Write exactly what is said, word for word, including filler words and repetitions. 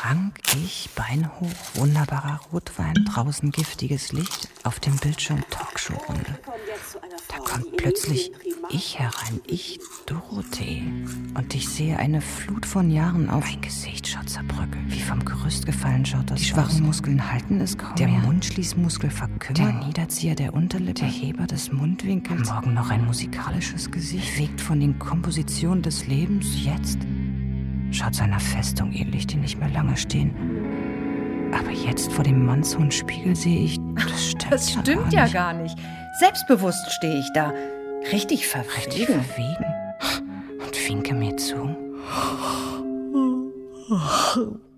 Frank, ich, Beine hoch, wunderbarer Rotwein, draußen giftiges Licht, auf dem Bildschirm Talkshow-Runde. Da kommt plötzlich ich herein, ich, Dorothee. Und ich sehe eine Flut von Jahren auf. Mein Gesicht schaut zerbröckelt, wie vom Gerüst gefallen schaut das. Die schwachen aus. Muskeln halten es kaum Der mehr. Mundschließmuskel verkümmert. Der Niederzieher der Unterlippe, der Heber des Mundwinkels. Am Morgen noch ein musikalisches Gesicht, bewegt von den Kompositionen des Lebens. Jetzt schaut seiner Festung ähnlich, die nicht mehr lange stehen. Aber jetzt vor dem mannshohen Spiegel sehe ich, das stimmt, das stimmt ja, gar, ja nicht. gar nicht. Selbstbewusst stehe ich da. Richtig verwegen. Richtig verwegen. Und winke mir zu.